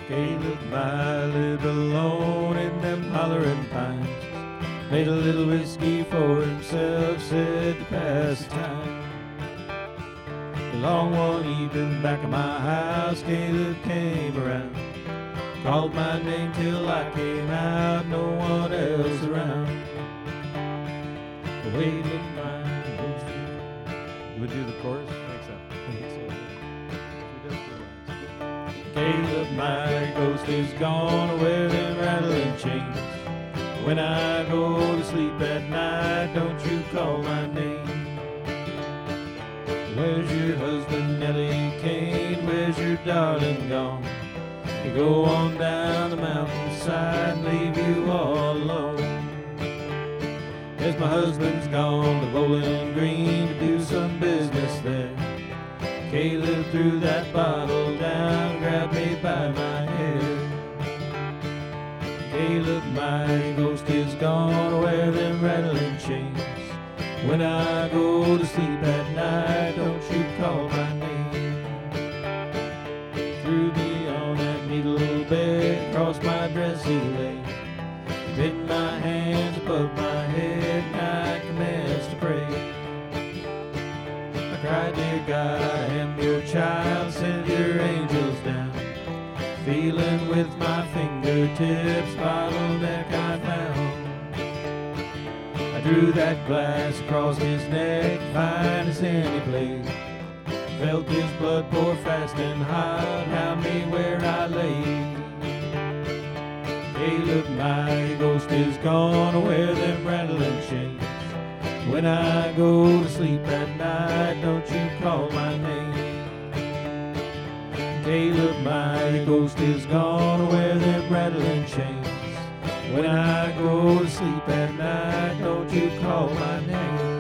Caleb Nye lived alone in them hollering pines. Made a little whiskey for himself, said to pass the time. Along one evening back at my house, Caleb came around. Called my name till I came out, no one else around. The Caleb Nye goes through. You would do the chorus? I think so. Caleb, my ghost is gone, where them rattling chains. When I go to sleep at night, don't you call my name. Where's your husband, Nellie Kane? Where's your darling gone? You go on down the mountainside and leave you all alone. Yes, my husband's gone to Bowling Green to do some business there. Caleb threw that bottle down, grabbed me by my hair. Caleb, my ghost is gone, wear them rattling chains. When I go to sleep at night, don't you call my name. Threw me on that needle bed, across my dressy leg. Pinned my hands above my head, and I commenced to pray. I cried, dear God, I am your child, send your angels down. Feeling with my fingertips, bottleneck I found. I drew that glass across his neck, find as any place. Felt his blood pour fast and hot, round me where I lay. Caleb, my ghost is gone, wear them rattling chains. When I go to sleep at night, don't you call my name. Caleb, my ghost is gone, wear them rattling chains. When I go to sleep at night, don't you call my name.